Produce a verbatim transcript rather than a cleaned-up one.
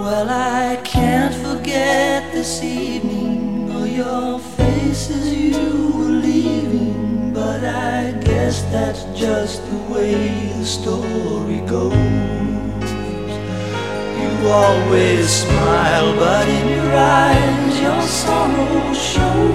Well, I can't forget this evening or your face as you were leaving, but I guess that's just the way the story goes. You always smile, but in your eyes your sorrow shows.